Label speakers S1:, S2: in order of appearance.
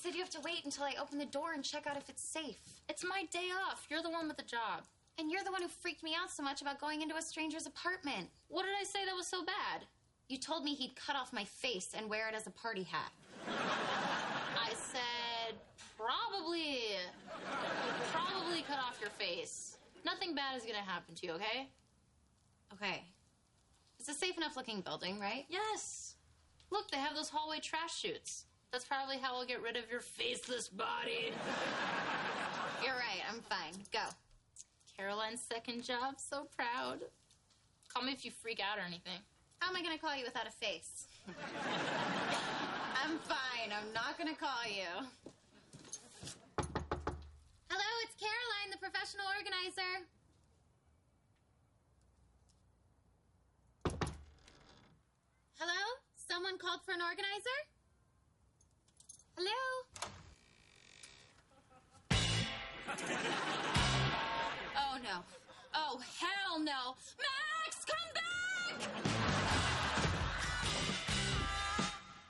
S1: said you have to wait until I open the door and check out if it's safe.
S2: It's my day off. You're the one with the job.
S1: And you're the one who freaked me out so much about going into a stranger's apartment.
S2: What did I say that was so bad?
S1: You told me he'd cut off my face and wear it as a party hat.
S2: I said probably cut off your face. Nothing bad is going to happen to you, okay?
S1: Okay. It's a safe enough looking building, right?
S2: Yes. Look, they have those hallway trash chutes. That's probably how we'll get rid of your faceless body.
S1: You're right, I'm fine. Go.
S2: Caroline's second job, so proud. Call me if you freak out or anything.
S1: How am I going to call you without a face? I'm fine. I'm not going to call you. Hello, it's Caroline, the professional organizer. Hello? Someone called for an organizer? Hello? Oh, no. Oh, hell no.